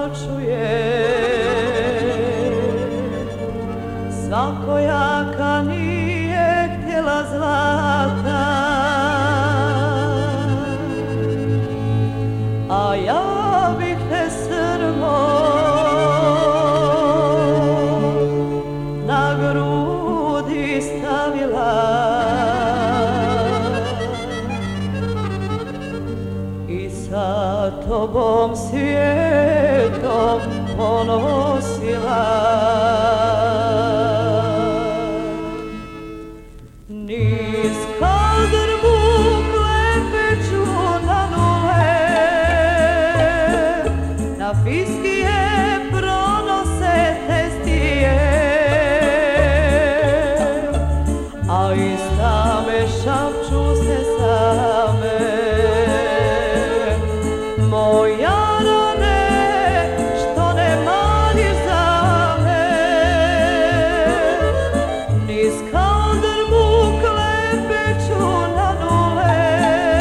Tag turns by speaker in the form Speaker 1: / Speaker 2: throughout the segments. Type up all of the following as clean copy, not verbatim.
Speaker 1: čuje, svakojaka nije htjela zlata, a ja bih te srmo na grudi stavila i sa tobom svijetom ponosila. Niz kaldrmu klepeću na nule, na fiskije pronose testije, a iz tame šapću se same. Moja rane, što ne mariš za me, niz kaldrmu klepeću na nule,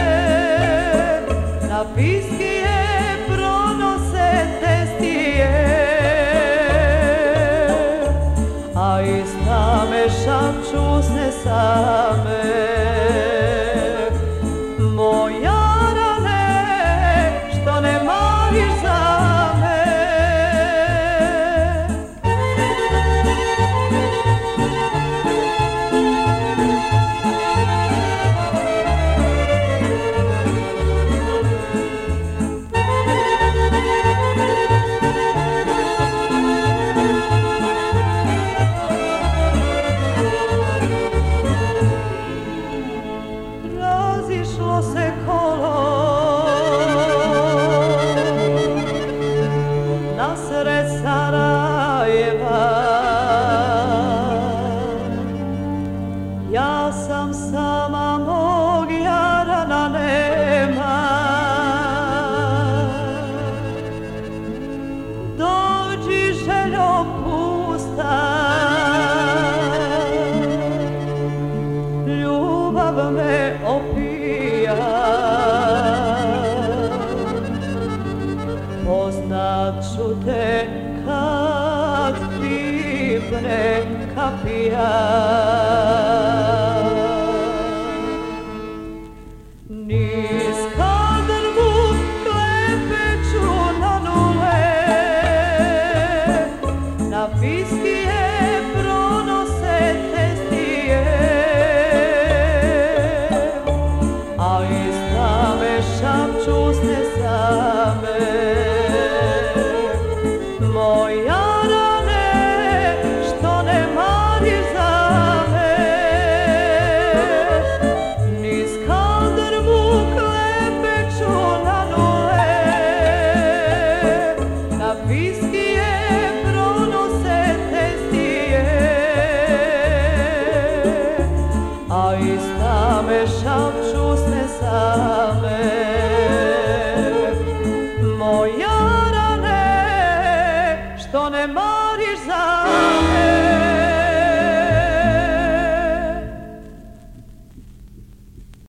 Speaker 1: na fiskije pronose testije, a iz tame šapću se same. Moja razišlo se kolo nasred Sarajeva, ja sam sama, mog Jarana nema. Dođi željo pusta, ljubav me opija, poznat ću te kad pipne kapija. Niz kaldrmu klepeću na nule, na fiskije pronose testije, a iz tame šapću se same. Moja rane, što ne mariš za me, niz kaldrmu klepeću na nule, na fiskije pronose testije, a iz tame šapću se same. Moja rane, što ne mariš za me.